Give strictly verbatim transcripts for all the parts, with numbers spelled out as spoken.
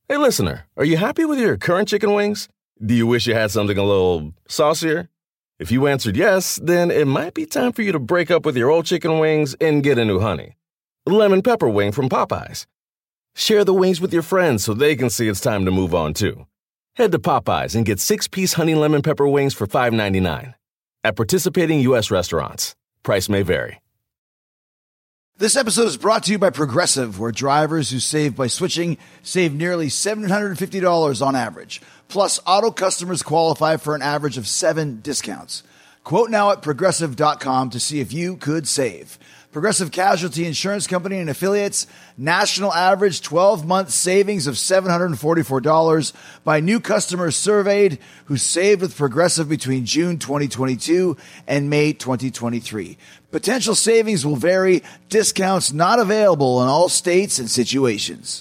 Hey, listener, are you happy with your current chicken wings? Do you wish you had something a little saucier? If you answered yes, then it might be time for you to break up with your old chicken wings and get a new honey. Lemon pepper wing from Popeyes. Share the wings with your friends so they can see it's time to move on, too. Head to Popeyes and get six-piece honey lemon pepper wings for five ninety-nine. At participating U S restaurants. Price may vary. This episode is brought to you by Progressive, where drivers who save by switching save nearly seven hundred fifty dollars on average. Plus, auto customers qualify for an average of seven discounts. Quote now at progressive dot com to see if you could save. Progressive Casualty Insurance Company and Affiliates, national average twelve-month savings of seven hundred forty-four dollars by new customers surveyed who saved with Progressive between June twenty twenty-two and May twenty twenty-three. Potential savings will vary. Discounts not available in all states and situations.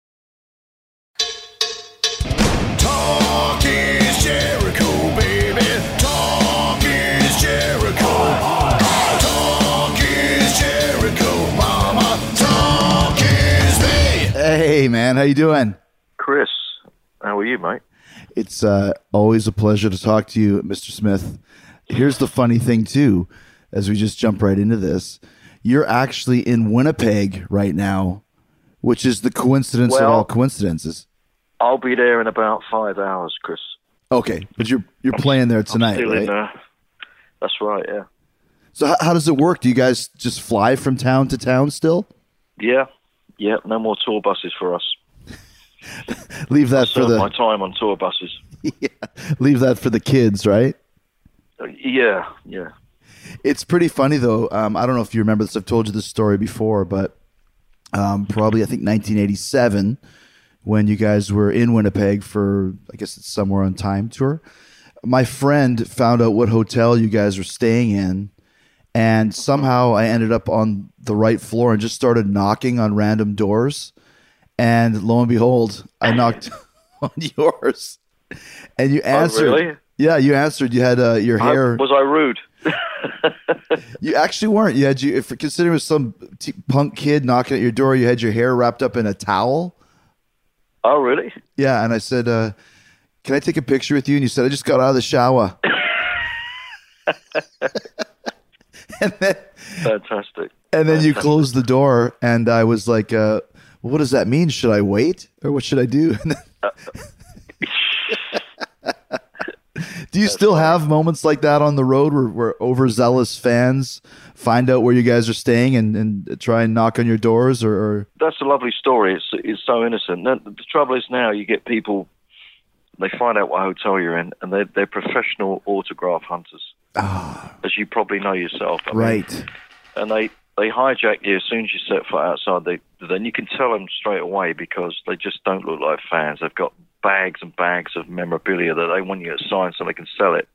Talk is Jericho, baby. Talk is Jericho. Talk is Jericho, mama. Talk is me. Hey, man, how you doing? Chris, how are you, mate? It's uh, always a pleasure to talk to you, Mister Smith. Here's the funny thing, too, as we just jump right into this. You're actually in Winnipeg right now, which is the coincidence Well, of all coincidences. I'll be there in about five hours, Chris. Okay, but you're you're playing there tonight, I'm still right? in, uh, that's right, yeah. So how, how does it work? Do you guys just fly from town to town still? Yeah, yeah, no more tour buses for us. Leave that for Serve the my time on tour buses. yeah, leave that for the kids, right? Uh, yeah, yeah. It's pretty funny though. Um, I don't know if you remember this. I've told you this story before, but um, probably I think nineteen eighty-seven, when you guys were in Winnipeg for, I guess it's Somewhere on Time tour. My friend found out what hotel you guys were staying in, and somehow I ended up on the right floor and just started knocking on random doors. And lo and behold, I knocked on yours, and you answered. Oh, really? Yeah, you answered. You had uh, your hair. I, was I rude? You actually weren't. You had you. If considering it was some t- punk kid knocking at your door, you had your hair wrapped up in a towel. Oh, really? Yeah, and I said, uh, "Can I take a picture with you?" And you said, "I just got out of the shower." and then, Fantastic. and then you closed the door, and I was like, uh, well, "What does that mean? Should I wait, or what should I do?" Do you still have moments like that on the road where, where overzealous fans find out where you guys are staying and, and try and knock on your doors? Or, or That's a lovely story. It's it's so innocent. The, the trouble is now you get people, they find out what hotel you're in, and they're, they're professional autograph hunters, ah, as you probably know yourself. I mean, right. and they, they hijack you as soon as you set foot outside. They then you can tell them straight away because they just don't look like fans. They've got bags and bags of memorabilia that they want you to sign so they can sell it.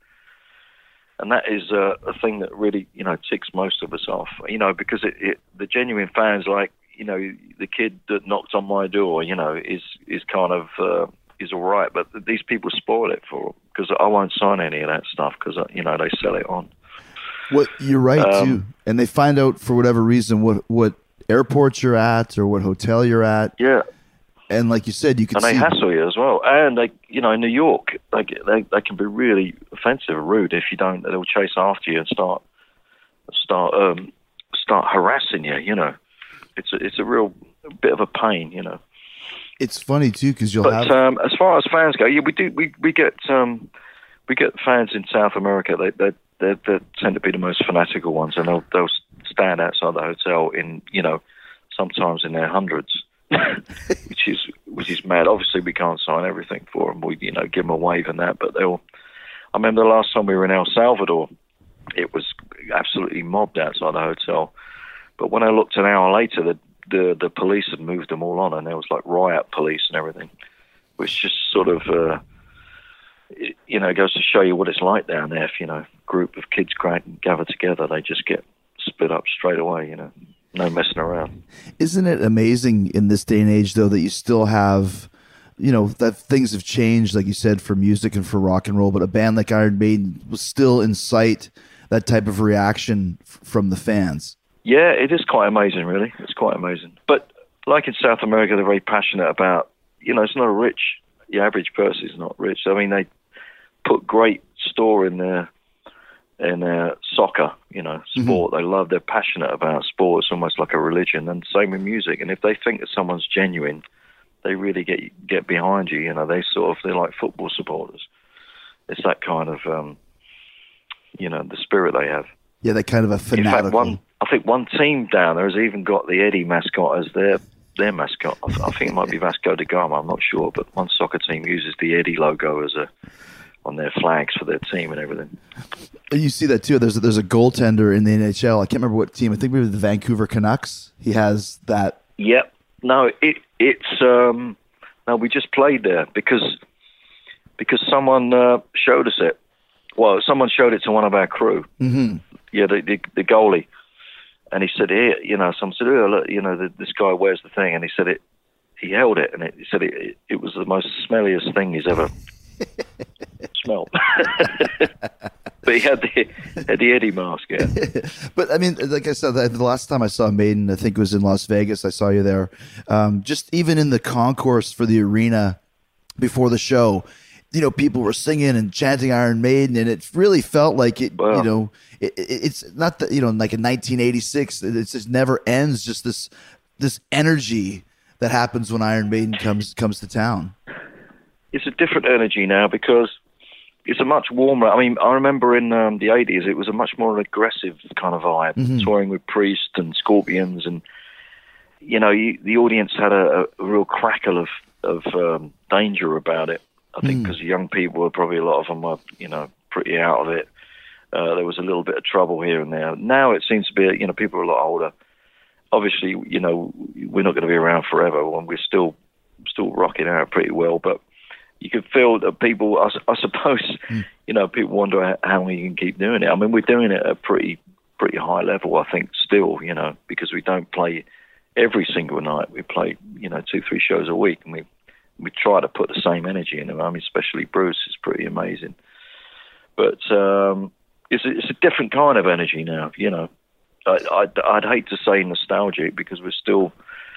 And that is uh, a thing that really, you know, ticks most of us off, you know, because it, it, the genuine fans, like, you know, the kid that knocked on my door, you know, is is kind of, uh, is all right. But these people spoil it for them because I won't sign any of that stuff because, you know, they sell it on. Well, you're right, Um, too. And they find out for whatever reason what, what airport you're at or what hotel you're at. Yeah. And like you said, you can And they see. hassle you as well. And they, you know, in New York, they, they they can be really offensive and rude if you don't. They'll chase after you and start start um, start harassing you. You know, it's a, it's a real bit of a pain. You know. It's funny too because you'll But have. um, as far as fans go, yeah, we do we we get um, we get fans in South America. They they they, they tend to be the most fanatical ones, and they'll they'll stand outside the hotel in, you know, sometimes in their hundreds. which is which is mad. Obviously, we can't sign everything for them. We, you know, give them a wave and that. But they'll. I remember the last time we were in El Salvador, it was absolutely mobbed outside the hotel. But when I looked an hour later, the the, the police had moved them all on, and there was like riot police and everything, which just sort of, uh, it, you know, goes to show you what it's like down there. If, you know, a group of kids gather together, they just get split up straight away. You know. No messing around. Isn't it amazing in this day and age, though, that you still have, you know, that things have changed, like you said, for music and for rock and roll, but a band like Iron Maiden will still incite that type of reaction f- from the fans. Yeah, it is quite amazing, really. It's quite amazing. But like in South America, they're very passionate about, you know, it's not a rich. The average person is not rich. I mean, they put great store in their in their soccer, you know, sport. Mm-hmm. They love. They're passionate about sport. It's almost like a religion. And same with music. And if they think that someone's genuine, they really get get behind you. You know, they sort of they're like football supporters. It's that kind of, um, you know, the spirit they have. Yeah, they're kind of a fanatical. In fact, one I think one team down there has even got the Eddie mascot as their their mascot. I, I think it might be Vasco da Gama. I'm not sure, but one soccer team uses the Eddie logo as a on their flags for their team and everything. You see that too. There's a, there's a goaltender in the N H L. I can't remember what team. I think maybe the Vancouver Canucks. He has that. Yep. No, it it's um, no. We just played there because because someone uh, showed us it. Well, someone showed it to one of our crew. Mm-hmm. Yeah, the, the the goalie, and he said, "Here, you know." Someone said, "Oh, look, you know, the, this guy wears the thing," and he said it. He held it, and it, he said it, it. It was the most smelliest thing he's ever smelled. But he had the had the Eddie mask. Yeah. But I mean, like I said, the last time I saw Maiden, I think it was in Las Vegas. I saw you there. Um, just even in the concourse for the arena before the show, you know, people were singing and chanting Iron Maiden, and it really felt like it. Wow. You know, it, it, it's not that, you know, like in nineteen eighty-six, it just never ends. Just this this energy that happens when Iron Maiden comes comes to town. It's a different energy now because it's a much warmer. I mean, I remember in um, the eighties, it was a much more aggressive kind of vibe, mm-hmm. touring with Priest and Scorpions, and you know, you, the audience had a, a real crackle of of um, danger about it. I think because mm. young people were probably a lot of them were, you know, pretty out of it. Uh, there was a little bit of trouble here and there. Now it seems to be, you know, people are a lot older. Obviously, you know, we're not going to be around forever, and we're still still rocking out pretty well. But you can feel that people, I, I suppose, mm. you know, people wonder how we can keep doing it. I mean, we're doing it at a pretty pretty high level, I think, still, you know, because we don't play every single night. We play, you know, two, three shows a week, and we we try to put the same energy in them. I mean, especially Bruce is pretty amazing. But um, it's, a, it's a different kind of energy now, you know. I, I'd, I'd hate to say nostalgic because we're still,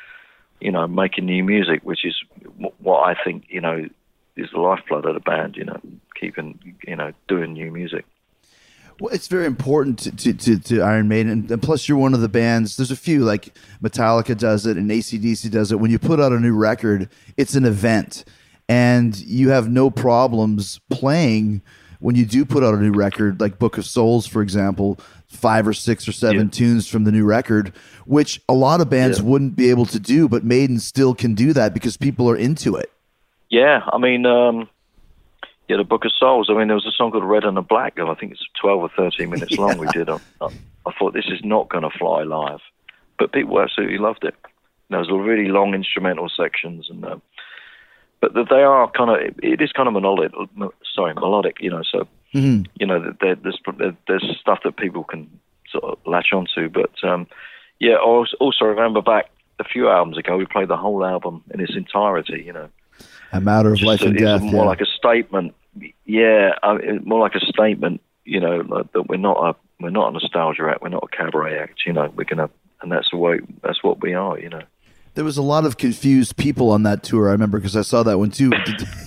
you know, making new music, which is what I think, you know, is the lifeblood of the band, you know, keeping, you know, doing new music. Well, it's very important to, to, to, to Iron Maiden, and plus you're one of the bands, there's a few, like Metallica does it and A C D C does it. When you put out a new record, it's an event, and you have no problems playing when you do put out a new record, like Book of Souls, for example, five or six or seven yeah. tunes from the new record, which a lot of bands yeah. wouldn't be able to do, but Maiden still can do that because people are into it. Yeah, I mean... Um... Yeah, the Book of Souls. I mean, there was a song called Red and the Black, and I think it's twelve or thirteen minutes yeah. long we did. I, I thought, this is not going to fly live. But people absolutely loved it. There was really long instrumental sections. and uh, But they are kind of, it is kind of melodic, sorry, melodic, you know, so, mm-hmm. you know, there, there's, there's stuff that people can sort of latch onto. But, um, yeah, I also remember back a few albums ago, we played the whole album in its entirety, you know. A matter of Just life a, and death. More yeah. like a statement. Yeah, uh, more like a statement. You know, like that we're not a we're not a nostalgia act. We're not a cabaret act. You know, we're gonna, and that's the way. That's what we are. You know. There was a lot of confused people on that tour. I remember because I saw that one too.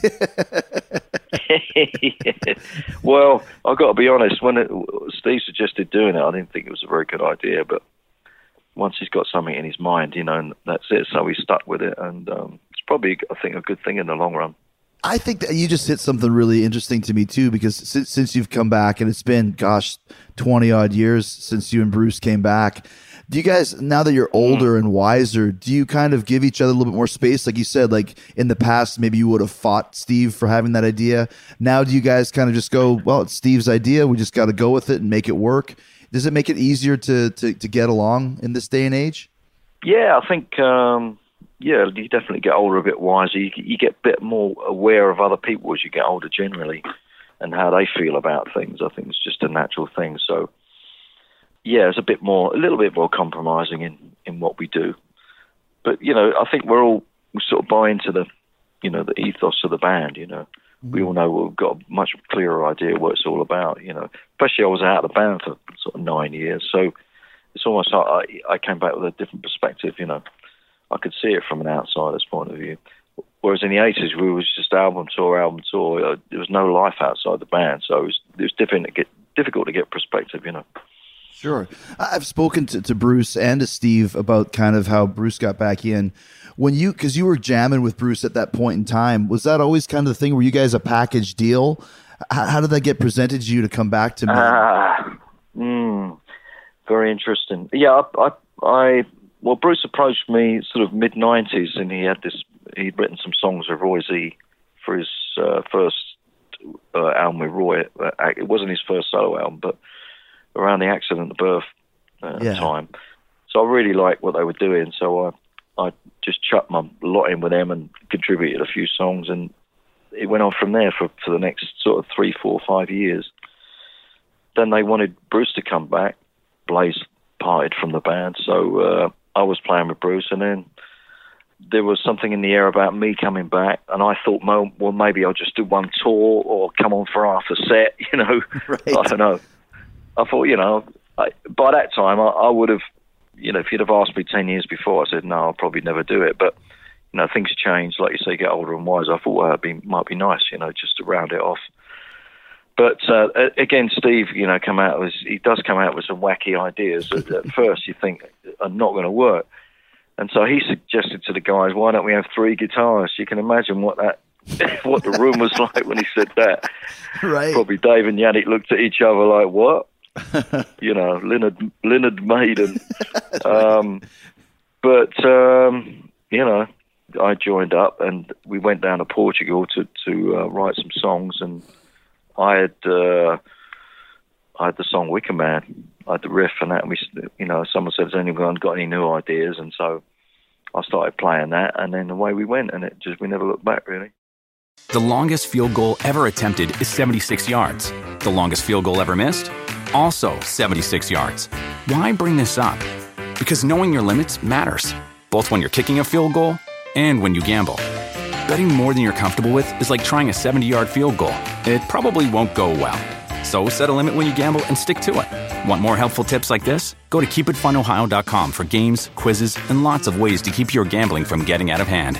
yeah. Well, I got to be honest. When it, Steve suggested doing it, I didn't think it was a very good idea. But once he's got something in his mind, you know, and that's it. So he stuck with it, and. Um, Probably, I think, a good thing in the long run. I think that you just hit something really interesting to me too, because since, since you've come back, and it's been, gosh, twenty odd years since you and Bruce came back. Do you guys, now that you're older and wiser, do you kind of give each other a little bit more space? Like you said, like in the past, maybe you would have fought Steve for having that idea. Now, do you guys kind of just go, well, it's Steve's idea, we just got to go with it and make it work? Does it make it easier to to, to get along in this day and age? Yeah, I think. Um... Yeah, you definitely get older, a bit wiser. You, you get a bit more aware of other people as you get older generally and how they feel about things. I think it's just a natural thing. So, yeah, it's a bit more, a little bit more compromising in, in what we do. But, you know, I think we're all, we sort of buy into the, you know, the ethos of the band, you know. Mm-hmm. We all know we've got a much clearer idea what it's all about, you know. Especially I was out of the band for sort of nine years. So it's almost like I, I came back with a different perspective, you know. I could see it from an outsider's point of view. Whereas in the eighties, we was just album tour, album tour. There was no life outside the band, so it was, it was different to get, difficult to get perspective, you know. Sure. I've spoken to, to Bruce and to Steve about kind of how Bruce got back in. When you, because you were jamming with Bruce at that point in time, was that always kind of the thing? Were you guys a package deal? How, how did that get presented to you to come back to me? Ah, mm, very interesting. Yeah, I, I, I, well, Bruce approached me sort of mid nineties, and he had this. He'd written some songs with Roy Z for his uh, first uh, album with Roy. It wasn't his first solo album, but around the Accident of Birth uh, yeah. time. So I really liked what they were doing. So I, I just chucked my lot in with them and contributed a few songs, and it went on from there for, for the next sort of three, four, five years. Then they wanted Bruce to come back. Blaze parted from the band, so uh, I was playing with Bruce, and then there was something in the air about me coming back, and I thought, well, maybe I'll just do one tour or come on for half a set, you know. Right. I don't know. I thought, you know, I, by that time, I, I would have, you know, if you'd have asked me ten years before, I said, no, I'll probably never do it. But, you know, things change. Like you say, you get older and wiser. I thought, well, it be, might be nice, you know, just to round it off. But, uh, again, Steve, you know, come out with, he does come out with some wacky ideas that at first you think are not going to work. And so he suggested to the guys, why don't we have three guitars? You can imagine what that, what the room was like when he said that. Right. Probably Dave and Yannick looked at each other like, what? You know, Leonard, Leonard Maiden. um, but, um, you know, I joined up and we went down to Portugal to, to uh, write some songs, and I had, uh, I had the song Wicker Man. I had the riff and that, and we, you know, someone said, has anyone got any new ideas? And so I started playing that, and then away we went, and it just, we never looked back, really. The longest field goal ever attempted is seventy-six yards. The longest field goal ever missed? Also seventy-six yards. Why bring this up? Because knowing your limits matters, both when you're kicking a field goal and when you gamble. Betting more than you're comfortable with is like trying a seventy-yard field goal. It probably won't go well. So set a limit when you gamble and stick to it. Want more helpful tips like this? Go to keep it fun ohio dot com for games, quizzes, and lots of ways to keep your gambling from getting out of hand.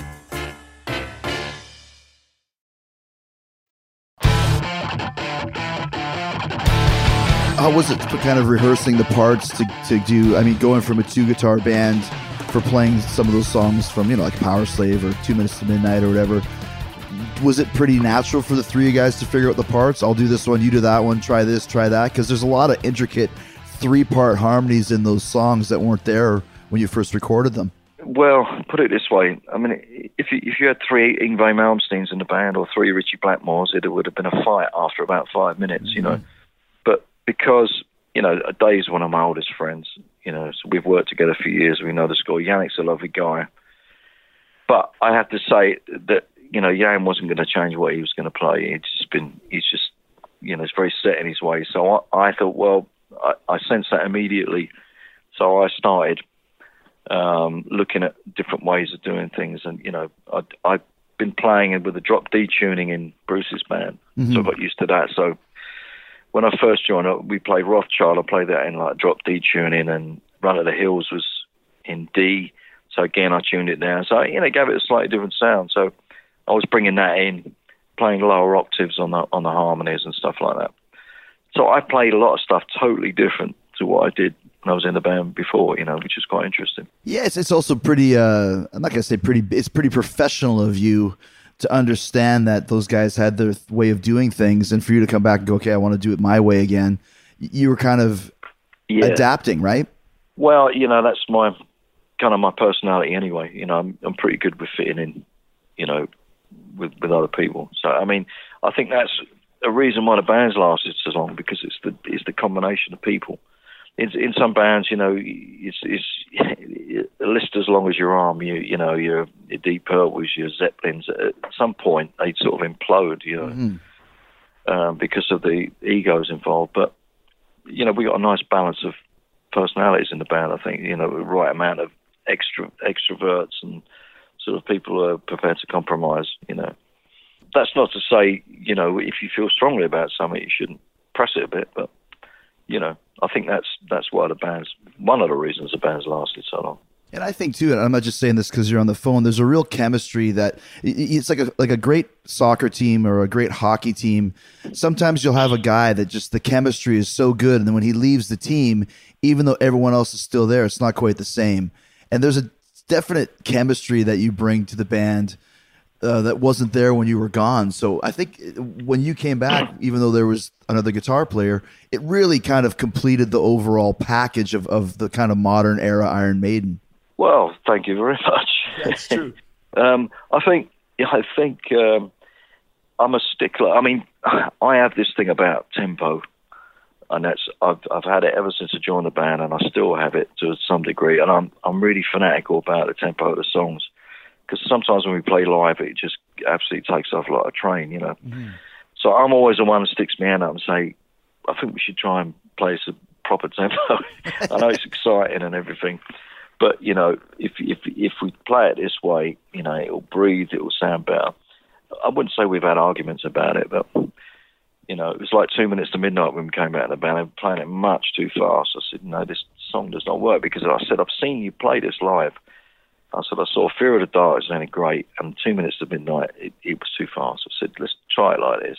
How was it kind of rehearsing the parts to, to do, I mean, going from a two-guitar band for playing some of those songs from, you know, like Power Slave or Two Minutes to Midnight or whatever? Was it pretty natural for the three of you guys to figure out the parts? I'll do this one, you do that one, try this, try that? Because there's a lot of intricate three-part harmonies in those songs that weren't there when you first recorded them. Well, put it this way. I mean, if you, if you had three Yngwie Malmsteens in the band or three Richie Blackmores, it would have been a fight after about five minutes, mm-hmm. you know. But because, you know, Dave's one of my oldest friends, you know, so we've worked together for years. We know the score. Yannick's a lovely guy. But I have to say that, you know, Jan wasn't going to change what he was going to play. He's just been, he's just, you know, he's very set in his ways. So I, I thought, well, I, I sensed that immediately. So I started um, looking at different ways of doing things. And, you know, I, I've been playing it with the drop D tuning in Bruce's band. Mm-hmm. So I got used to that. So when I first joined, we played Rothschild. I played that in like drop D tuning, and Run of the Hills was in D. So again, I tuned it down. So, you know, gave it a slightly different sound. So I was bringing that in, playing lower octaves on the on the harmonies and stuff like that. So I played a lot of stuff totally different to what I did when I was in the band before, you know, which is quite interesting. Yeah, it's, it's also pretty, uh, I'm not going to say pretty, it's pretty professional of you to understand that those guys had their way of doing things, and for you to come back and go, okay, I want to do it my way again. You were kind of yeah. adapting, right? Well, you know, that's my kind of my personality anyway. You know, I'm, I'm pretty good with fitting in, you know, with, with other people. So, I mean, I think that's a reason why the band's lasted so long, because it's the it's the combination of people. In, in some bands, you know, it's, it's a list as long as your arm. You you know, your, your Deep Purples, your Zeppelins. At some point, they sort of implode, you know, mm-hmm. um, because of the egos involved. But you know, we got a nice balance of personalities in the band. I think, you know, the right amount of extra extroverts and sort of people who are prepared to compromise. You know, that's not to say, you know, if you feel strongly about something, you shouldn't press it a bit, but. You know, I think that's that's why the band's one of the reasons the band's lasted so long. And I think too, and I'm not just saying this because you're on the phone, there's a real chemistry that it's like a like a great soccer team or a great hockey team. Sometimes you'll have a guy that just the chemistry is so good, and then when he leaves the team, even though everyone else is still there, it's not quite the same. And there's a definite chemistry that you bring to the band uh, that wasn't there when you were gone. So I think when you came back, even though there was another guitar player, it really kind of completed the overall package of, of the kind of modern era Iron Maiden. Well, thank you very much. That's true. um, I think I think um, I'm a stickler. I mean, I have this thing about tempo, and that's I've I've had it ever since I joined the band, and I still have it to some degree. And I'm I'm really fanatical about the tempo of the songs, because sometimes when we play live, it just absolutely takes off like a train, you know. Mm-hmm. So I'm always the one that sticks my hand up and say, I think we should try and play some proper tempo. I know it's exciting and everything. But, you know, if if if we play it this way, you know, it'll breathe, it'll sound better. I wouldn't say we've had arguments about it, but, you know, it was like two minutes to midnight when we came out of the band. They were playing it much too fast. I said, no, this song does not work, because I said, I've seen you play this live. I said, I saw Fear of the Dark, it sounded great, and two minutes to midnight, it, it was too fast. I said, let's try it like this.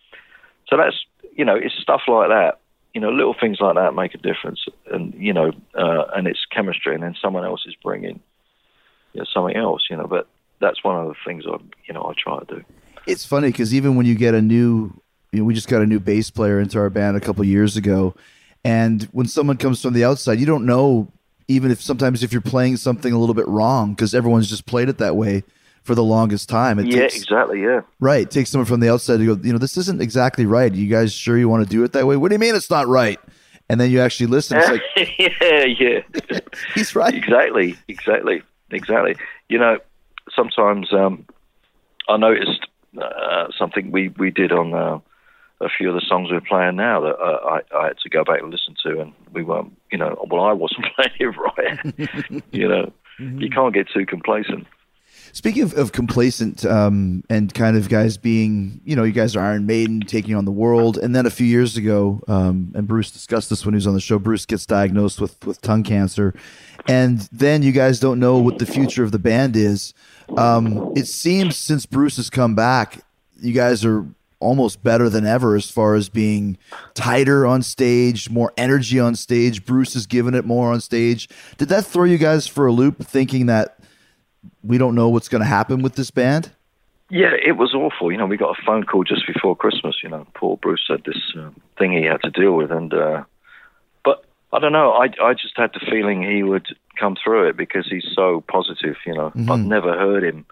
So that's, you know, it's stuff like that. You know, little things like that make a difference, and you know, uh, and it's chemistry, and then someone else is bringing, you know, something else, you know. But that's one of the things I, you know, I try to do. It's funny because even when you get a new, you know, we just got a new bass player into our band a couple of years ago, and when someone comes from the outside, you don't know, even if sometimes if you're playing something a little bit wrong, because everyone's just played it that way for the longest time. It yeah, takes, exactly, yeah. Right. It takes someone from the outside to go, you know, this isn't exactly right. You guys sure you want to do it that way? What do you mean it's not right? And then you actually listen. It's like, yeah, yeah. He's right. Exactly, exactly, exactly. You know, sometimes um, I noticed uh, something we, we did on uh, a few of the songs we're playing now that uh, I, I had to go back and listen to, and we weren't, you know, well, I wasn't playing it right. You know, mm-hmm. You can't get too complacent. Speaking of, of complacent um, and kind of guys being, you know, you guys are Iron Maiden taking on the world. And then a few years ago, um, and Bruce discussed this when he was on the show, Bruce gets diagnosed with, with tongue cancer. And then you guys don't know what the future of the band is. Um, it seems since Bruce has come back, you guys are almost better than ever as far as being tighter on stage, more energy on stage. Bruce has given it more on stage. Did that throw you guys for a loop, thinking that we don't know what's going to happen with this band? Yeah, it was awful. You know, we got a phone call just before Christmas. You know, poor Bruce had this uh, thing he had to deal with, and uh, but I don't know. I I just had the feeling he would come through it because he's so positive. You know, mm-hmm. I've never heard him,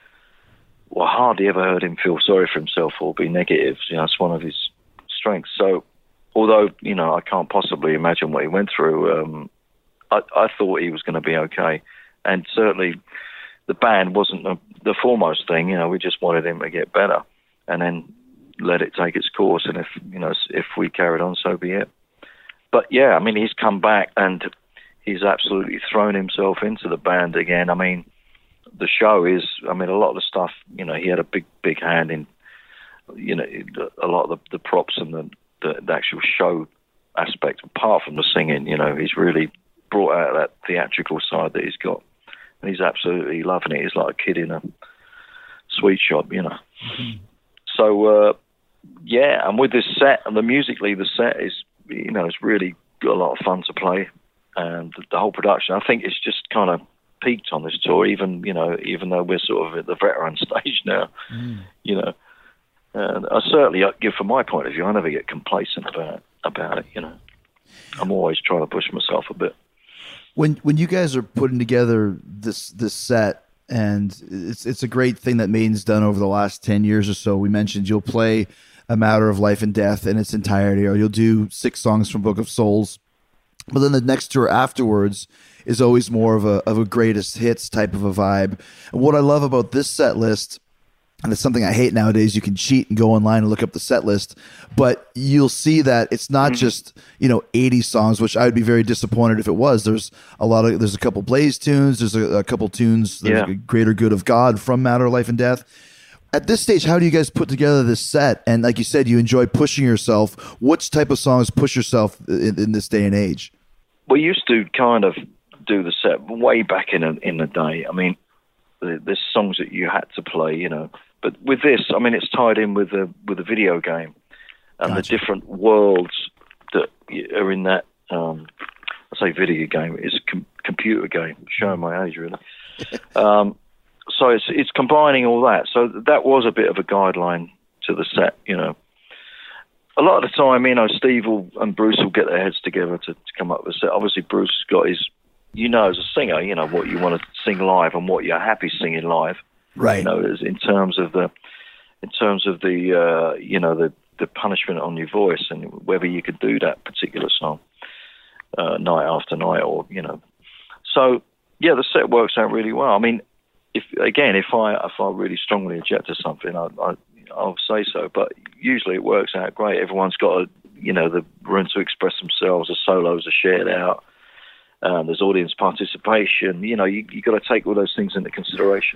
well, hardly ever heard him feel sorry for himself or be negative. You know, it's one of his strengths. So, although you know, I can't possibly imagine what he went through. Um, I I thought he was going to be okay, and certainly the band wasn't the, the foremost thing. You know, we just wanted him to get better and then let it take its course. And if, you know, if we carried on, so be it. But yeah, I mean, he's come back and he's absolutely thrown himself into the band again. I mean, the show is, I mean, a lot of the stuff, you know, he had a big, big hand in, you know, a lot of the, the props and the, the, the actual show aspect, apart from the singing. You know, he's really brought out that theatrical side that he's got. And he's absolutely loving it. He's like a kid in a sweet shop, you know. Mm-hmm. So, uh, yeah, and with this set, and the musically, the set is, you know, it's really got a lot of fun to play. And the whole production, I think it's just kind of peaked on this tour, even, you know, even though we're sort of at the veteran stage now, mm. you know. And I certainly, from my point of view, I never get complacent about, about it, you know. I'm always trying to push myself a bit. When when you guys are putting together this this set, and it's it's a great thing that Maiden's done over the last ten years or so. We mentioned you'll play A Matter of Life and Death in its entirety, or you'll do six songs from Book of Souls. But then the next tour afterwards is always more of a of a greatest hits type of a vibe. And what I love about this set list, and it's something I hate nowadays, you can cheat and go online and look up the set list, but you'll see that it's not mm-hmm. just, you know, eighty songs, which I would be very disappointed if it was. There's a lot of, there's a couple Blaze tunes, there's a, a couple tunes, there's yeah. a Greater Good of God from Matter of Life and Death. At this stage, how do you guys put together this set? And like you said, you enjoy pushing yourself. Which type of songs push yourself in, in this day and age? We used to kind of do the set way back in a, in the day. I mean, there's songs that you had to play, you know. But with this, I mean, it's tied in with the with the video game and Gotcha. the different worlds that are in that. Um, I say video game; it's a com- computer game. Showing my age, really. um, so it's it's combining all that. So that was a bit of a guideline to the set, you know. A lot of the time, you know, Steve will, and Bruce will get their heads together to, to come up with a set. Obviously, Bruce has got his, you know, as a singer, you know, what you want to sing live and what you're happy singing live. Right. You know, as in terms of the, in terms of the, uh, you know, the, the punishment on your voice and whether you could do that particular song uh, night after night or, you know. So, yeah, the set works out really well. I mean, if again, if I if I really strongly object to something, I, I I'll say so, but usually it works out great. Everyone's got, a, you know, the room to express themselves. The solos are shared out. Um, there's audience participation. You know, you you got to take all those things into consideration.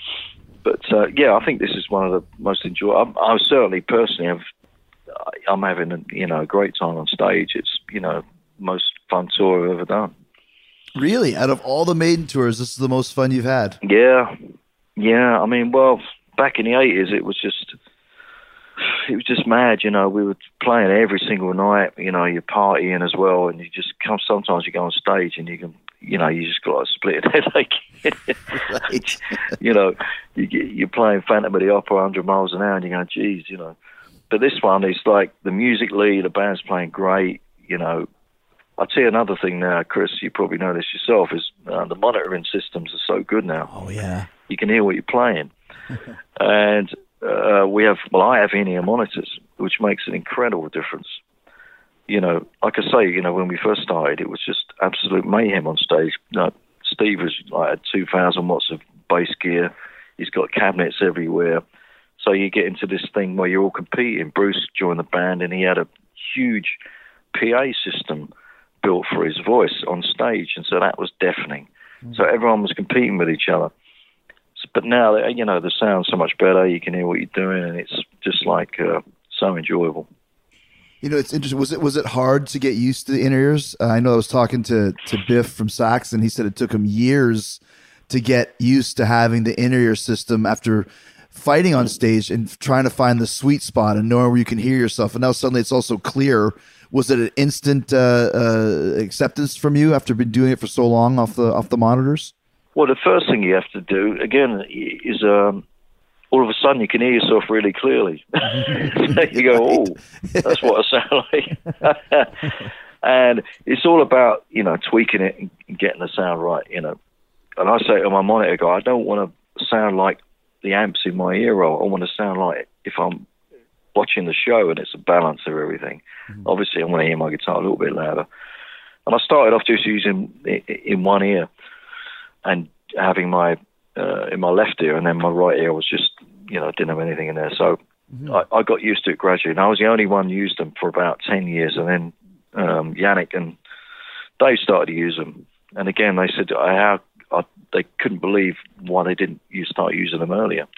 But uh, yeah, I think this is one of the most enjoyable. I, I certainly personally have. I'm having a, you know a great time on stage. It's you know most fun tour I've ever done. Really, out of all the Maiden tours, this is the most fun you've had. Yeah, yeah. I mean, well. Back in the eighties, it was just, it was just mad, you know. We were playing every single night, you know. You're partying as well, and you just come. Sometimes you go on stage and you can, you know, you just got a split headache. Right. You know, you get, you're playing Phantom of the Opera, one hundred miles an hour, and you're going, geez, you know. But this one is like the musically, the band's playing great, you know. I'll tell you another thing now, Chris. You probably know this yourself. Is uh, the monitoring systems are so good now. Oh yeah. You can hear what you're playing. And uh, we have, well, I have in-ear monitors, which makes an incredible difference. You know, like I say, you know, when we first started, it was just absolute mayhem on stage. You know, Steve was like had two thousand watts of bass gear. He's got cabinets everywhere. So you get into this thing where you're all competing. Bruce joined the band, and he had a huge P A system built for his voice on stage, and so that was deafening. Mm-hmm. So everyone was competing with each other. But now, you know, the sound's so much better. You can hear what you're doing, and it's just like uh, so enjoyable. You know, it's interesting. Was it was it hard to get used to the in-ears? Uh, I know I was talking to to Biff from Saxon. He said it took him years to get used to having the in-ear system after fighting on stage and trying to find the sweet spot and knowing where you can hear yourself. And now suddenly it's also clear. Was it an instant uh, uh, acceptance from you after been doing it for so long off the off the monitors? Well, the first thing you have to do, again, is um, all of a sudden you can hear yourself really clearly. You go, oh, that's what I sound like. And it's all about, you know, tweaking it and getting the sound right, you know. And I say to my monitor guy, I don't want to sound like the amps in my ear roll. I want to sound like if I'm watching the show and it's a balance of everything. Mm-hmm. Obviously, I want to hear my guitar a little bit louder. And I started off just using it in one ear and having my uh, in my left ear, and then my right ear was just, you know, didn't have anything in there. So mm-hmm. I, I got used to it gradually. And I was the only one who used them for about ten years. And then um, Yannick and Dave started to use them. And again, they said how I, they couldn't believe why they didn't use, start using them earlier.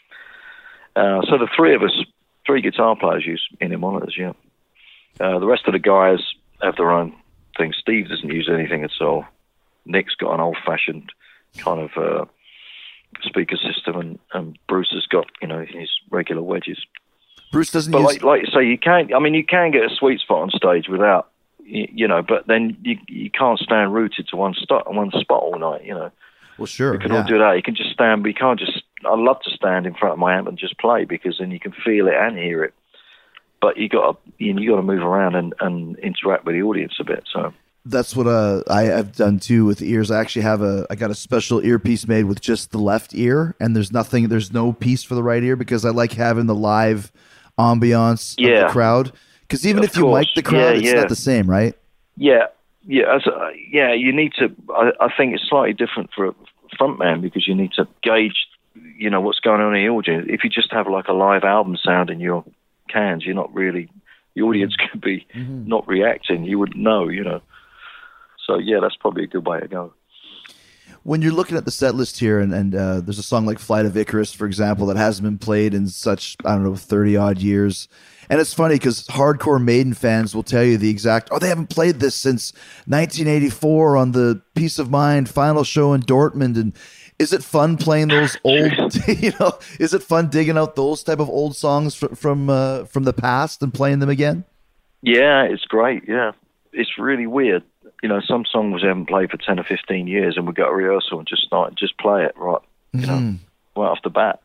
Uh, so the three of us, three guitar players use in-ear monitors, yeah. Uh, the rest of the guys have their own thing. Steve doesn't use anything at all. Nick's got an old-fashioned kind of uh, speaker system, and, and Bruce has got, you know, his regular wedges. Bruce doesn't but use... like, like you say, you can't, I mean, you can get a sweet spot on stage without, you, you know, but then you you can't stand rooted to one spot, one spot all night, you know. Well, sure. You can yeah. all do that. You can just stand, but you can't just, I love to stand in front of my amp and just play, because then you can feel it and hear it. But you got to, you, you got to move around and, and interact with the audience a bit, so... That's what uh, I have done too with ears. I actually have a, I got a special earpiece made with just the left ear, and there's nothing, there's no piece for the right ear, because I like having the live ambiance yeah. of the crowd. Because even of if you course. mic the crowd, yeah, it's yeah. not the same, right? Yeah, yeah, as a, yeah. You need to. I, I think it's slightly different for a frontman, because you need to gauge, you know, what's going on in the audience. If you just have like a live album sound in your cans, you're not really. The audience could be mm-hmm. not reacting. You wouldn't know, you know. So, yeah, that's probably a good way to go. when you're looking at the set list here, and, and uh, there's a song like Flight of Icarus, for example, that hasn't been played in such, I don't know, thirty odd years. And it's funny because hardcore Maiden fans will tell you the exact, oh, they haven't played this since nineteen eighty-four on the Peace of Mind final show in Dortmund. And is it fun playing those old, you know, is it fun digging out those type of old songs fr- from uh, from the past and playing them again? Yeah, it's great. Yeah, it's really weird. You know, some songs we haven't played for ten or fifteen years, and we go to rehearsal and just start just play it right. You know, Mm-hmm. right off the bat.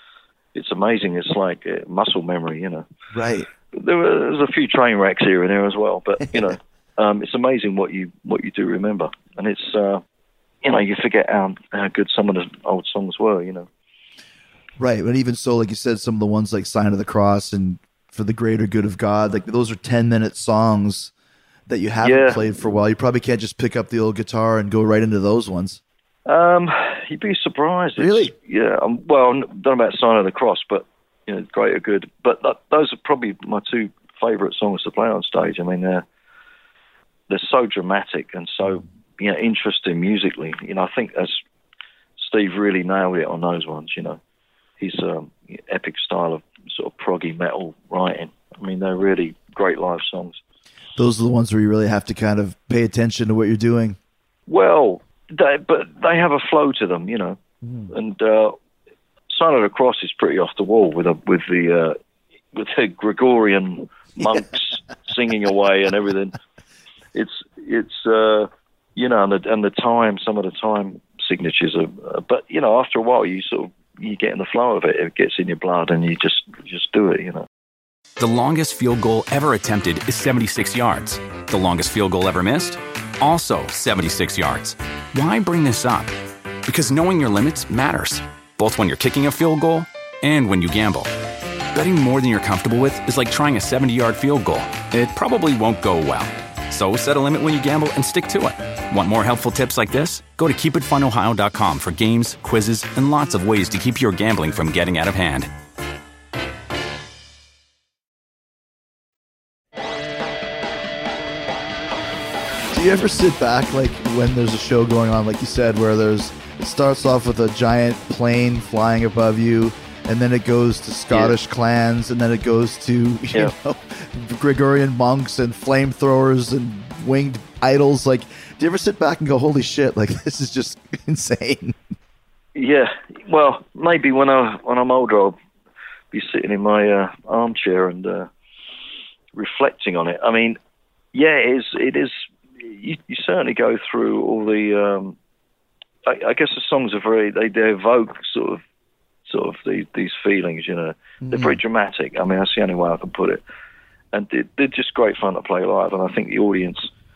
It's amazing. It's like uh, muscle memory. You know, Right. there was a few train wrecks here and there as well, but you know, um, it's amazing what you what you do remember, and it's uh, you know, you forget how how good some of the old songs were. You know. Right. But even so, like you said, some of the ones like Sign of the Cross and For the Greater Good of God, like those are ten minute songs that you haven't Yeah. played for a while. You probably can't just pick up the old guitar and go right into those ones. Um, you'd be surprised. It's- Really? Yeah. Um, well, I don't know about Sign of the Cross, but you know, Greater Good. But that, those are probably my two favourite songs to play on stage. I mean, they're they're so dramatic and so you know interesting musically. You know, I think as Steve really nailed it on those ones. You know, his um, epic style of sort of proggy metal writing. I mean, they're really great live songs. Those are the ones where you really have to kind of pay attention to what you're doing. Well, they, but they have a flow to them, you know. Mm. And uh, Sign of the Cross is pretty off the wall with a, with the uh, with the Gregorian monks singing away and everything. It's it's uh, you know, and the and the time, some of the time signatures are. Uh, but you know, after a while, you sort of you get in the flow of it. It gets in your blood, and you just you just do it, you know. The longest field goal ever attempted is seventy-six yards. The longest field goal ever missed? Also seventy-six yards. Why bring this up? Because knowing your limits matters, both when you're kicking a field goal and when you gamble. Betting more than you're comfortable with is like trying a seventy-yard field goal. It probably won't go well. So set a limit when you gamble and stick to it. Want more helpful tips like this? Go to keep it fun ohio dot com for games, quizzes, and lots of ways to keep your gambling from getting out of hand. Do you ever sit back, like when there's a show going on, like you said, where there's it starts off with a giant plane flying above you, and then it goes to Scottish clans, and then it goes to you Yeah. know Gregorian monks and flamethrowers and winged idols? Like, do you ever sit back and go, "Holy shit! Like this is just insane"? Yeah, well, maybe when I when I'm older, I'll be sitting in my uh, armchair and uh, reflecting on it. I mean, yeah, it is. It is. You, you certainly go through all the. Um, I, I guess the songs are very. They, they evoke sort of, sort of these these feelings. You know, they're very dramatic. I mean, that's the only way I can put it. And they're, they're just great fun to play live, and I think the audience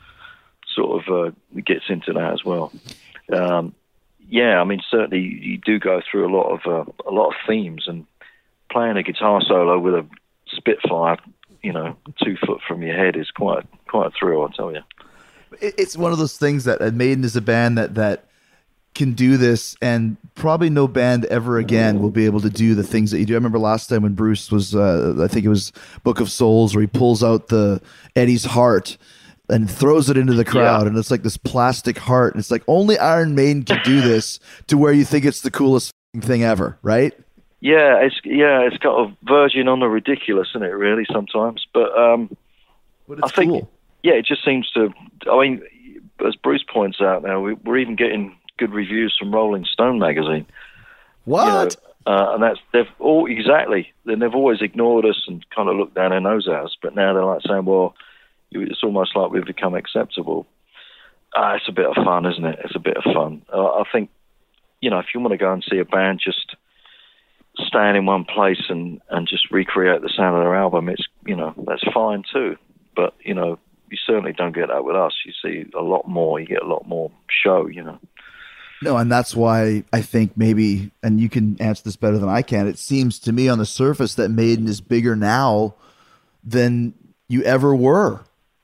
sort of uh, gets into that as well. Um, yeah, I mean, certainly you do go through a lot of uh, a lot of themes, and playing a guitar solo with a Spitfire, you know, two foot from your head is quite quite a thrill, I tell you. It- It's one of those things that uh, Maiden is a band that that can do this, and probably no band ever again will be able to do the things that you do. I remember last time when Bruce was, uh, I think it was Book of Souls, where he pulls out the Eddie's heart and throws it into the crowd, Yeah. and it's like this plastic heart, and it's like only Iron Maiden can do this to where you think it's the coolest f***ing thing ever, right? Yeah, it's yeah, it's got a verging on the ridiculous, isn't it? Really, sometimes, but um, But I it's think cool. yeah, it just seems to. I mean, as Bruce points out now, we, we're even getting good reviews from Rolling Stone magazine. What? You know, uh, and that's they've all exactly. Then they've always ignored us and kind of looked down their nose at us, but now they're like saying, "Well, you- it's almost like we've become acceptable." Uh, it's a bit of fun, isn't it? It's a bit of fun. Uh, I think, you know, if you want to go and see a band just stand in one place and, and just recreate the sound of their album, it's, you know, that's fine too. But, you know, you certainly don't get that with us. You see a lot more. You get a lot more show, you know. No, and that's why I think maybe, and you can answer this better than I can, it seems to me on the surface that Maiden is bigger now than you ever were.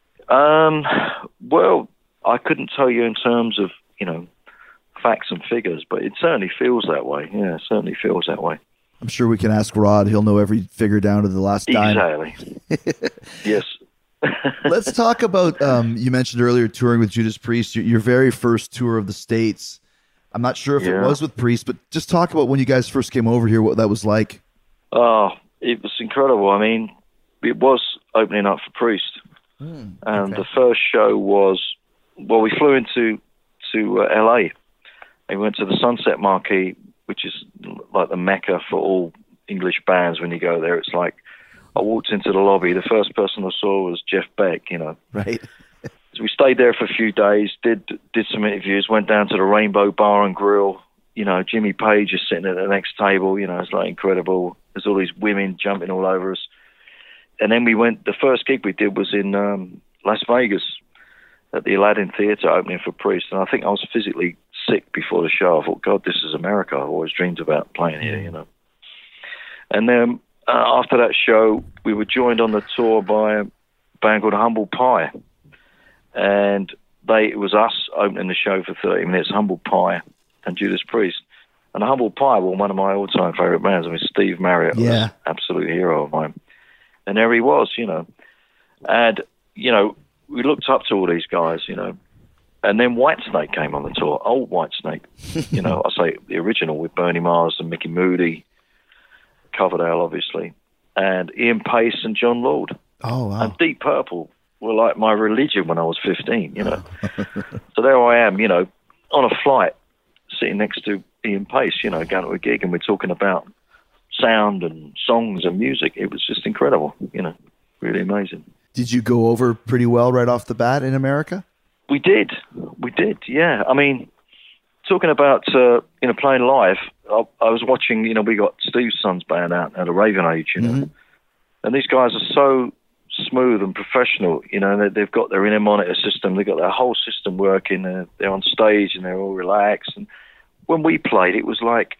Um, well, I couldn't tell you in terms of, you know, facts and figures, but it certainly feels that way. Yeah, it certainly feels that way. I'm sure we can ask Rod. He'll know every figure down to the last dime. Exactly. Yes. Let's talk about, um, you mentioned earlier touring with Judas Priest, your, your very first tour of the States. I'm not sure if Yeah. it was with Priest, but just talk about when you guys first came over here, what that was like. Oh, it was incredible. I mean, it was opening up for Priest. Mm, And okay. the first show was, well, we flew into to uh, L A. And we went to the Sunset Marquee, which is like the mecca for all English bands when you go there. It's like, I walked into the lobby, the first person I saw was Jeff Beck, you know. Right. So we stayed there for a few days, did did some interviews, went down to the Rainbow Bar and Grill. You know, Jimmy Page is sitting at the next table. You know, it's like incredible. There's all these women jumping all over us. And then we went, the first gig we did was in um, Las Vegas at the Aladdin Theatre opening for Priest. And I think I was physically sick before the show. I thought, God, this is America. I've always dreamed about playing here, you know. And then uh, after that show, we were joined on the tour by a band called Humble Pie. And they it was us opening the show for thirty minutes, Humble Pie and Judas Priest. And Humble Pie were one of my all-time favourite bands. I mean, Steve Marriott was Yeah. an absolute hero of mine. And there he was, you know. And, you know, we looked up to all these guys, you know. And then Whitesnake came on the tour, old Whitesnake. You know, I say the original with Bernie Mars and Mickey Moody, Coverdale, obviously, and Ian Pace and John Lord. Oh, wow. And Deep Purple were like my religion when I was fifteen, you know. So there I am, you know, on a flight, sitting next to Ian Pace, you know, going to a gig, and we're talking about sound and songs and music. It was just incredible, you know, really amazing. Did you go over pretty well right off the bat in America? We did, we did, yeah. I mean, talking about, uh, you know, playing live, I, I was watching, you know, we got Steve's son's band out at a Raven Age, you know, Mm-hmm. and these guys are so smooth and professional, you know, and they, they've got their inner monitor system, they've got their whole system working, they're, they're on stage and they're all relaxed. And when we played, it was like,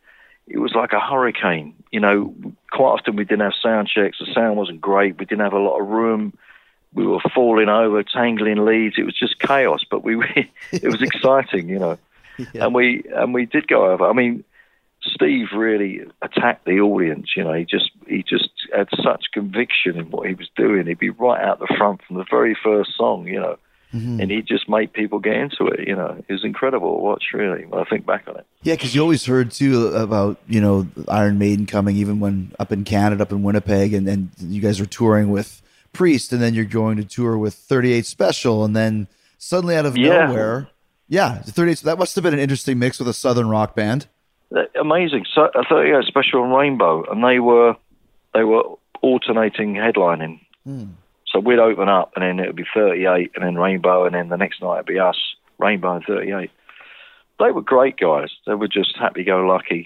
it was like a hurricane, you know. Quite often we didn't have sound checks, the sound wasn't great, we didn't have a lot of room, we were falling over, tangling leads, it was just chaos, but we, it was exciting, you know. Yeah. And we and we did go over. I mean, Steve really attacked the audience. You know, he just he just had such conviction in what he was doing. He'd be right out the front from the very first song. You know, mm-hmm. and he just made people get into it. You know, it was incredible to watch. Really, when I think back on it. Yeah, because you always heard too about, you know, Iron Maiden coming, even when up in Canada, up in Winnipeg, and then you guys were touring with Priest, and then you're going to tour with thirty-eight Special, and then suddenly out of Yeah. nowhere. Yeah, thirty-eight. That must have been an interesting mix with a Southern rock band. Amazing. So I thought, yeah, Special and Rainbow, and they were they were alternating headlining. Hmm. So we'd open up, and then it would be thirty-eight, and then Rainbow, and then the next night it'd be us, Rainbow and thirty-eight. They were great guys. They were just happy-go-lucky,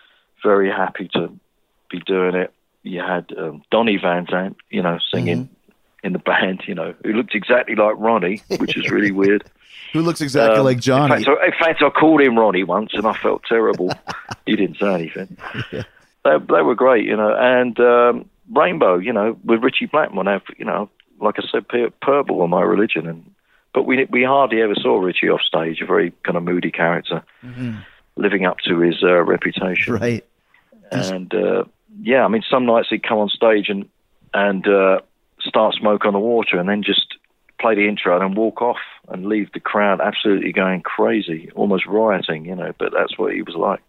very happy to be doing it. You had um, Donny Van Zandt, you know, singing mm-hmm. in the band, you know, who looked exactly like Ronnie, which is really weird. Who looks exactly um, like Johnny. In fact, I, in fact, I called him Ronnie once, and I felt terrible. He didn't say anything. Yeah. They, they were great, you know. And um, Rainbow, you know, with Richie Blackmore. Now, you know, like I said, Purple were my religion, and but we we hardly ever saw Richie off stage. A very kind of moody character, mm-hmm. living up to his uh, reputation. Right. And uh, yeah, I mean, some nights he'd come on stage and and uh, start Smoke on the Water, and then just play the intro and then walk off and leave the crowd absolutely going crazy, almost rioting, you know, but that's what he was like.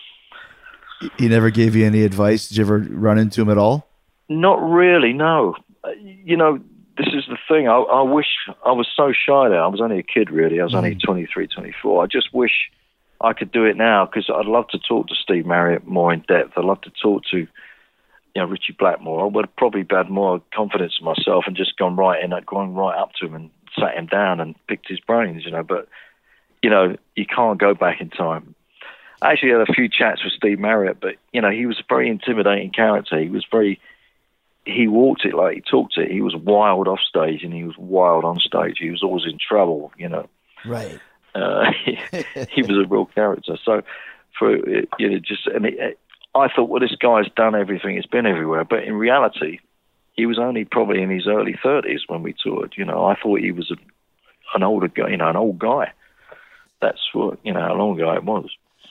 He never gave you any advice? Did you ever run into him at all? Not really, no. You know, this is the thing. I, I wish I was so shy there. I was only a kid, really. I was mm. only twenty-three, twenty-four. I just wish I could do it now, because I'd love to talk to Steve Marriott more in depth. I'd love to talk to, you know, Richie Blackmore. I would have probably had more confidence in myself and just gone right in, gone right up to him and sat him down and picked his brains, you know. But, you know, you can't go back in time. I actually had a few chats with Steve Marriott, but, you know, he was a very intimidating character. He was very, he walked it like he talked it. He was wild off stage and he was wild on stage. He was always in trouble, you know. Right. Uh, he, he was a real character. So, for, you know, just, and it, I thought, well, this guy's done everything. He's been everywhere. But in reality, he was only probably in his early thirties when we toured. You know, I thought he was a, an older guy, you know, an old guy. That's what, you know, how long ago it was.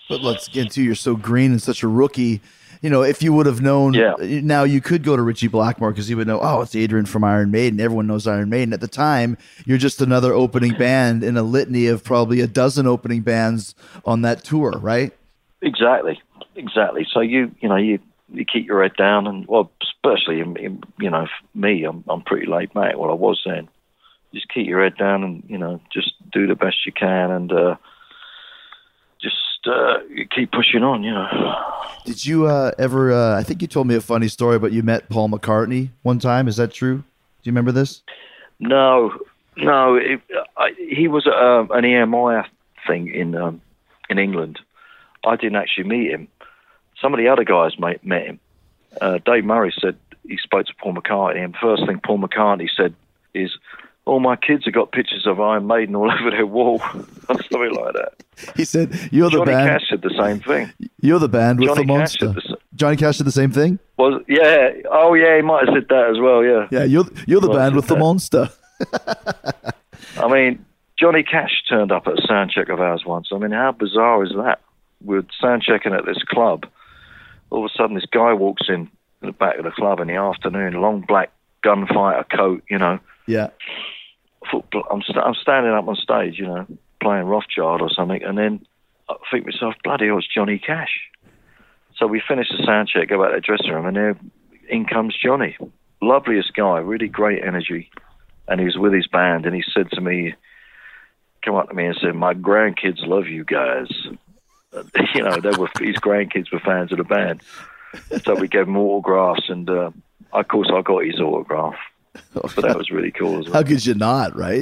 But let's get into, you're so green and such a rookie. You know, if you would have known, Yeah. now you could go to Richie Blackmore because you would know, oh, it's Adrian from Iron Maiden. Everyone knows Iron Maiden. At the time, you're just another opening band in a litany of probably a dozen opening bands on that tour, right? Exactly, exactly. So you, you know, you, you keep your head down, and well, especially in, in, you know, me, I'm I'm pretty laid back. Well, I was then. Just keep your head down, and you know, just do the best you can, and uh, just uh, keep pushing on. You know. Did you uh, ever? Uh, I think you told me a funny story, but you met Paul McCartney one time. Is that true? Do you remember this? No, no. It, I, he was uh, an E M I thing in um, in England. I didn't actually meet him. Some of the other guys met, met him. Uh, Dave Murray said he spoke to Paul McCartney, and first thing Paul McCartney said is, "All my kids have got pictures of Iron Maiden all over their wall," or something like that. He said, "You're the Johnny band." Cash said the same thing. You're the band with Johnny the Cash monster. did the sa- Johnny Cash did the same thing. Was yeah. Oh yeah, he might have said that as well. Yeah. Yeah, you're you're the Well, band with the that- monster. I mean, Johnny Cash turned up at a sound check of ours once. I mean, how bizarre is that? We're sound checking at this club. All of a sudden, this guy walks in in the back of the club in the afternoon, long black gunfighter coat, you know. Yeah. Football. I'm, st- I'm standing up on stage, you know, playing Rothschild or something, and then I think to myself, bloody hell, it's Johnny Cash. So we finish the sound check, go back to the dressing room, and there in comes Johnny. Loveliest guy, really great energy. And he was with his band, and he said to me, come up to me and said, "My grandkids love you guys." You know, they were his grandkids were fans of the band. So we gave him autographs, and uh, of course I got his autograph. So that was really cool as well. How could you not, right?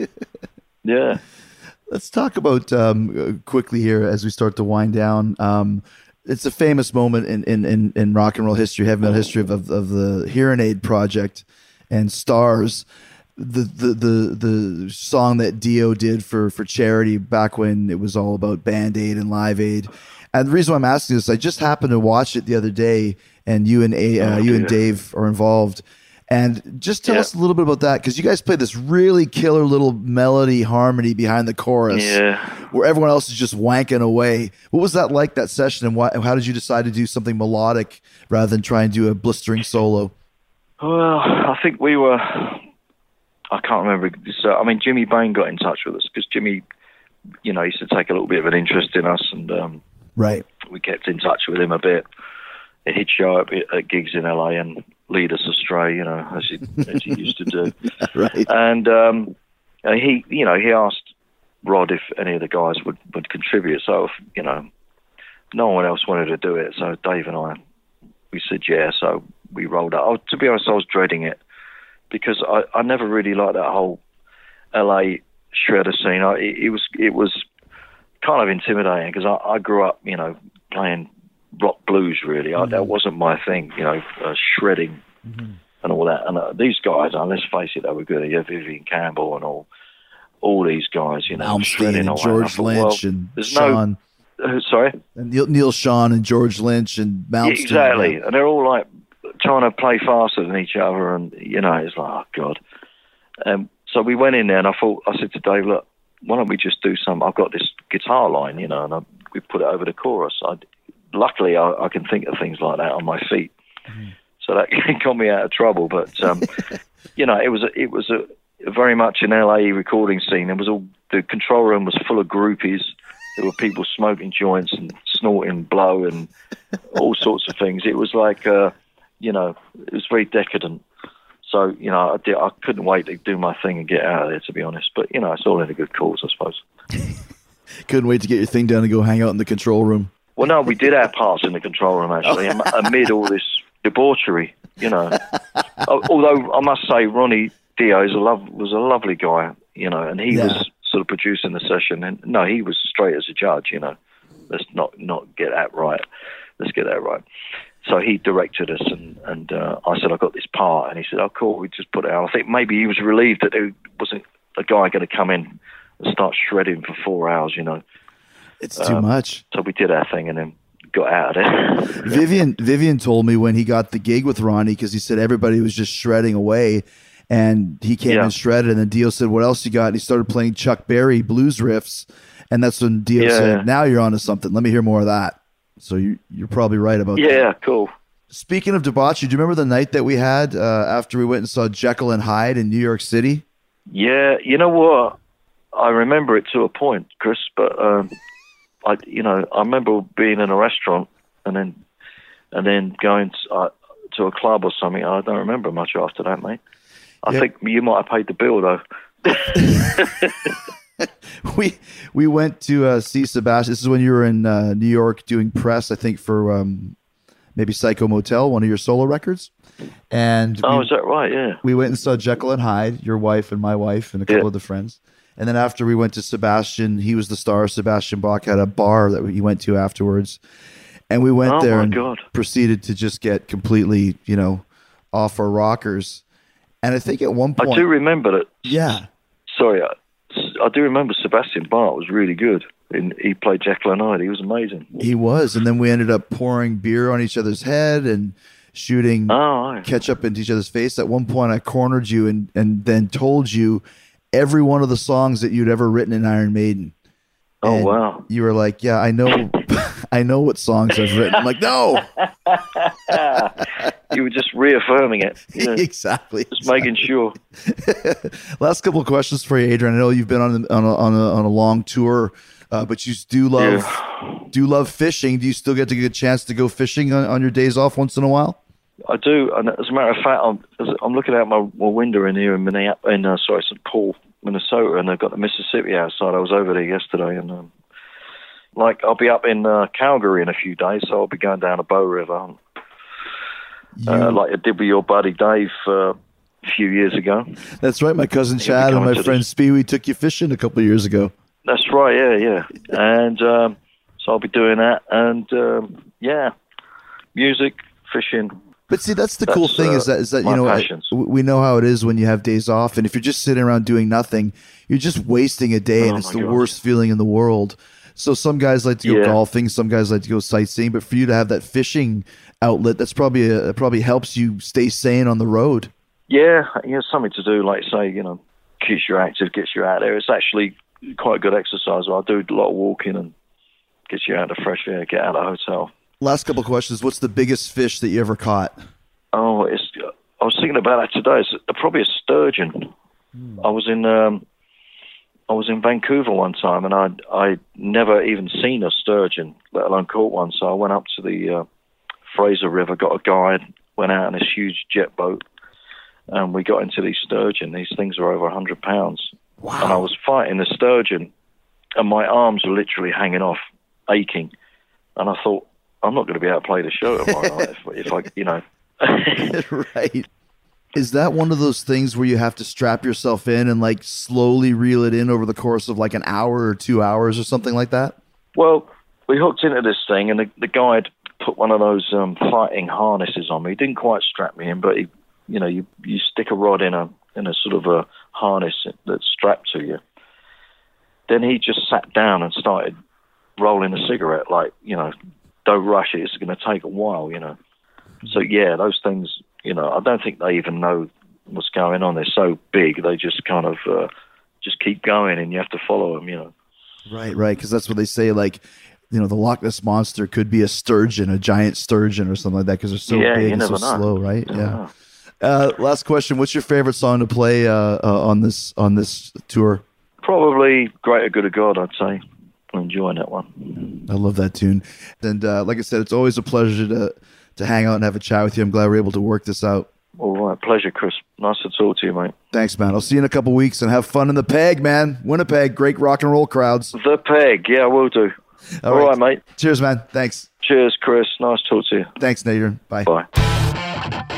Yeah. Let's talk about um, quickly here as we start to wind down. Um, it's a famous moment in, in, in, in rock and roll history, heavy metal history of, of, of the Hearing Aid Project and Stars. The, the the the song that Dio did for, for charity back when it was all about Band Aid and Live Aid. And the reason why I'm asking this, I just happened to watch it the other day, and you and a, uh, Oh, you and dear. Dave are involved. And just tell Yeah. us a little bit about that, because you guys play this really killer little melody harmony behind the chorus, Yeah. where everyone else is just wanking away. What was that like, that session, and why, how did you decide to do something melodic rather than try and do a blistering solo? Well, I think we were. I can't remember. So, I mean, Jimmy Bain got in touch with us because Jimmy, you know, used to take a little bit of an interest in us, and um, Right. we kept in touch with him a bit. He'd show up at gigs in L A and lead us astray, you know, as he, as he used to do. Right. And um, he, you know, he asked Rod if any of the guys would, would contribute. So, if, you know, no one else wanted to do it. So Dave and I, we said yeah. So we rolled out. Oh, to be honest, I was dreading it because I, I never really liked that whole L A shredder scene. I, it, it was it was kind of intimidating because I, I grew up, you know, playing rock blues. Really, I, that wasn't my thing. You know, uh, shredding Mm-hmm. and all that. And uh, these guys, uh, let's face it, they were good. Yeah, Vivian Campbell and all all these guys. You know, Malmsteen shredding and all that. George I thought, Lynch well, and there's Sean. No, uh, sorry. And Neil, Neil Sean and George Lynch and Yeah, Malmsteen. exactly, and they're all like trying to play faster than each other, and you know, it's like, oh god. Um, so we went in there, and I thought, I said to Dave, look, why don't we just do some? I've got this guitar line, you know, and I, we put it over the chorus. I, luckily, I, I can think of things like that on my feet, mm-hmm. so that got me out of trouble. But um, you know, it was a, it was a, very much an L A recording scene. It was all the control room was full of groupies. There were people smoking joints and snorting blow and all sorts of things. It was like, uh, you know, it was very decadent. So, you know, I, did, I couldn't wait to do my thing and get out of there, to be honest. But, you know, it's all in a good cause, I suppose. Couldn't wait to get your thing down and go hang out in the control room. Well, no, we did our parts in the control room, actually, am- amid all this debauchery, you know. Although, I must say, Ronnie Dio is a love, was a lovely guy, you know, and he Yeah. was sort of producing the session. And, no, he was straight as a judge, you know. Let's not, not get that right. Let's get that right. So he directed us, and, and uh, I said, I got this part. And he said, oh, cool, we just put it out. I think maybe he was relieved that there wasn't a guy going to come in and start shredding for four hours, you know. It's too Um, much. So we did our thing and then got out of there. Vivian Vivian told me when he got the gig with Ronnie, because he said everybody was just shredding away, and he came Yeah. and shredded, and then Dio said, what else you got? And he started playing Chuck Berry blues riffs, And that's when Dio Yeah. said, now you're onto something. Let me hear more of that. So you, you're probably right about that. Yeah, cool. Speaking of debauchery, do you remember the night that we had uh, after we went and saw Jekyll and Hyde in New York City? Yeah, you know what? I remember it to a point, Chris, but um, I, you know, I remember being in a restaurant and then and then going to, uh, to a club or something. I don't remember much after that, mate. I Yeah. think you might have paid the bill though. we we went to uh, see Sebastian. This is when you were in uh, New York doing press, I think, for um, maybe Psycho Motel, one of your solo records. And Oh, we, is that right? Yeah. we went and saw Jekyll and Hyde, your wife and my wife and a couple Yeah. of the friends. And then after we went to Sebastian, he was the star. Sebastian Bach had a bar that he went to afterwards. And we went Oh, there my and God. proceeded to just get completely, you know, off our rockers. And I think at one point, I do remember that. yeah, Sorry, I, I do remember Sebastian Bach was really good. In, he played Jekyll and Hyde. He was amazing. he was. And then we ended up pouring beer on each other's head and shooting Oh, right. ketchup into each other's face. At one point, I cornered you and, and then told you every one of the songs that you'd ever written in Iron Maiden. Oh, And wow. You were like, yeah, I know, I know what songs I've written. I'm like, no, You were just reaffirming it. You know, exactly. just making sure. Last couple of questions for you, Adrian. I know you've been on on a, on a, on a long tour, uh, but you do love do love fishing. Do you still get to get a chance to go fishing on, on your days off once in a while? I do, and as a matter of fact, I'm, I'm looking out my, my window in here in Minneapolis, in uh, sorry, Saint Paul, Minnesota, and they've got the Mississippi outside. I was over there yesterday, and um, like I'll be up in uh, Calgary in a few days, so I'll be going down the Bow River, uh, like I did with your buddy Dave uh, a few years ago. That's right. My cousin You'll be Chad and coming my to friend this- Speedy took you fishing a couple of years ago. That's right, yeah, yeah, and um, so I'll be doing that, and um, yeah, music, fishing. But see, that's the cool That's, thing uh, is that is that my you know I- passions. we know how it is when you have days off, and if you're just sitting around doing nothing, you're just wasting a day, Oh and it's my the gosh. worst feeling in the world. So some guys like to go Yeah. golfing, some guys like to go sightseeing, but for you to have that fishing outlet, that's probably a, that probably helps you stay sane on the road. Yeah, you know, something to do, like say, you know, keeps you active, gets you out there. It's actually quite good exercise. I do a lot of walking and gets you out of the fresh air, get out of the hotel. Last couple of questions: what's the biggest fish that you ever caught? Oh, it's. I was thinking about that today. It's probably a sturgeon. I was in um, I was in Vancouver one time, and I I never even seen a sturgeon, let alone caught one. So I went up to the uh, Fraser River, got a guide, went out in this huge jet boat, and we got into these sturgeon. These things are over a hundred pounds. Wow. And I was fighting the sturgeon, and my arms were literally hanging off, aching. And I thought, I'm not going to be able to play the show tomorrow night if, if I, you know. Right. Is that one of those things where you have to strap yourself in and like slowly reel it in over the course of like an hour or two hours or something like that? Well, we hooked into this thing, and the, the guide put one of those um, fighting harnesses on me. He didn't quite strap me in, but he, you know, you you stick a rod in a in a sort of a harness that's strapped to you. Then he just sat down and started rolling a cigarette, like, you know, don't rush it. It's going to take a while, you know. So yeah, those things, you know, I don't think they even know what's going on. They're so big, they just kind of uh, just keep going, and you have to follow them, you know. Right, right. Because that's what they say. Like, you know, the Loch Ness monster could be a sturgeon, a giant sturgeon, or something like that, because they're so Yeah, big you and so never know. slow, right? You Yeah. never know. Uh, last question: what's your favorite song to play uh, uh, on this on this tour? Probably Greater Good of God, I'd say. I'm enjoying that one. I love that tune. And uh, like I said, it's always a pleasure to to hang out and have a chat with you. I'm glad we're able to work this out. All right. Pleasure, Chris. Nice to talk to you, mate. Thanks, man. I'll see you in a couple weeks and have fun in the Peg, man. Winnipeg, great rock and roll crowds. The Peg. Yeah, I will do. All All right. right, mate. Cheers, man. Thanks. Cheers, Chris. Nice to talk to you. Thanks, Nader. Bye. Bye.